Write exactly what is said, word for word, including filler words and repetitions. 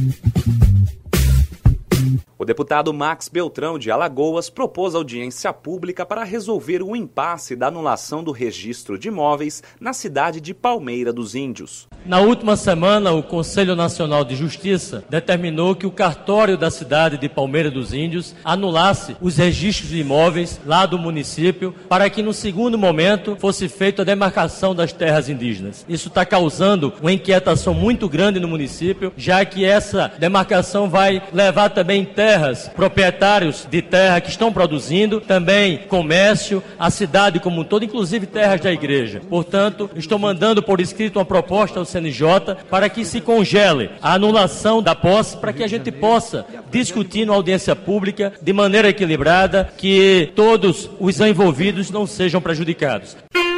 O deputado Max Beltrão, de Alagoas, propôs audiência pública para resolver o impasse da anulação do registro de imóveis na cidade de Palmeira dos Índios. Na última semana, o Conselho Nacional de Justiça determinou que o cartório da cidade de Palmeira dos Índios anulasse os registros de imóveis lá do município para que, no segundo momento, fosse feita a demarcação das terras indígenas. Isso está causando uma inquietação muito grande no município, já que essa demarcação vai levar também terras, proprietários de terra que estão produzindo, também comércio, a cidade como um todo, inclusive terras da igreja. Portanto, estou mandando por escrito uma proposta ao C N J para que se congele a anulação da posse, para que a gente possa discutir na audiência pública de maneira equilibrada, que todos os envolvidos não sejam prejudicados.